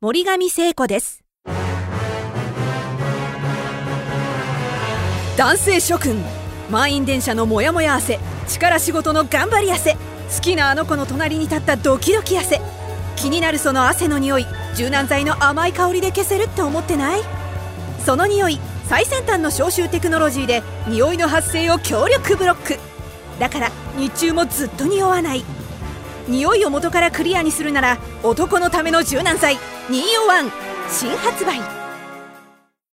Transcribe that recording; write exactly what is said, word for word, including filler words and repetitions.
森上聖子です。男性諸君、満員電車のモヤモヤ汗、力仕事の頑張り汗、好きなあの子の隣に立ったドキドキ汗、気になるその汗の匂い、柔軟剤の甘い香りで消せるって思ってない？その匂い、最先端の消臭テクノロジーで匂いの発生を強力ブロック。だから日中もずっと匂わない。匂いを元からクリアにするなら男のための柔軟剤ニーオワン新発売。